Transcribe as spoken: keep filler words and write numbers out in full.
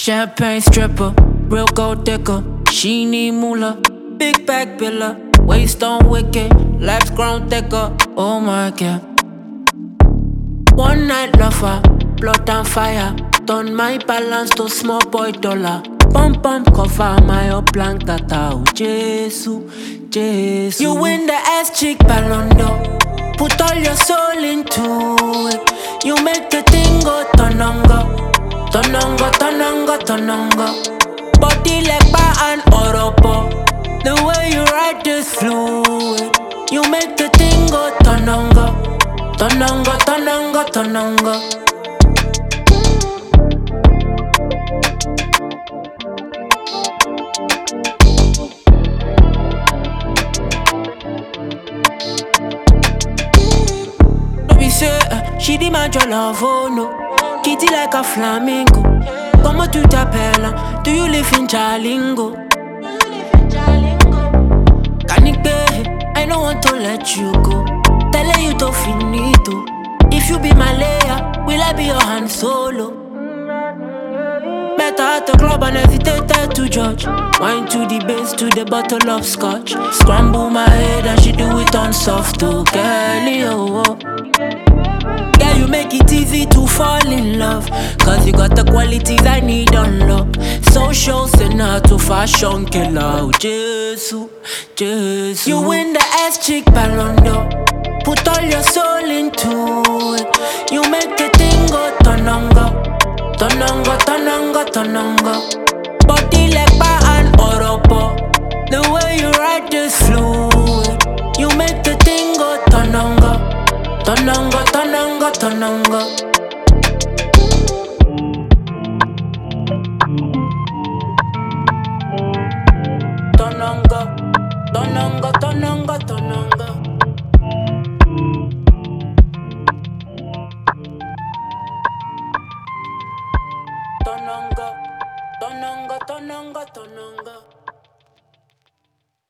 Champagne stripper, real gold digger. She need moolah, big bag biller. Waist on wicked, legs grown thicker. Oh my god. One night lover, blood and fire. Turn my balance to small boy dollar. Pump pump cover my up blank tata. Oh Jesus, Jesus. You win the ass chick Ballon d'Or. Put all your soul into it. You make the thing go tonongo, tonongo, tonongo, tonongo. Body like bar and oropo. The way you ride this fluid. You make the thing go tonongo, tonongo, tonongo, tonongo. Say, uh, she demand your love, oh no. Kitty like a flamingo. Como tu t'appelles? Do you live in Jalingo? Canique, I don't want to let you go. Tell you to finito. If you be my layer, will I be your hand solo? Better at the club and hesitate to judge. Wine to the base, to the bottle of scotch. Scramble my head and she do it on soft, oh girlie, oh, oh. Yeah, you make it easy to fall in love. Cause you got the qualities I need unlock. Social sinner to fashion killer. Oh, Jesus, Jesus. You win the ass chick Ballon d'Or. Put all your soul into it. You make the thing go tonongo, tonongo, tonongo, tonongo. Body like bar and oropo. The way you ride this fluid. You make the thing go tonongo, tonongo, tonongo, tonongo. Tonongo, tonongo, tonongo, tonongo. Tonongo, tonongo, tonongo, tonongo.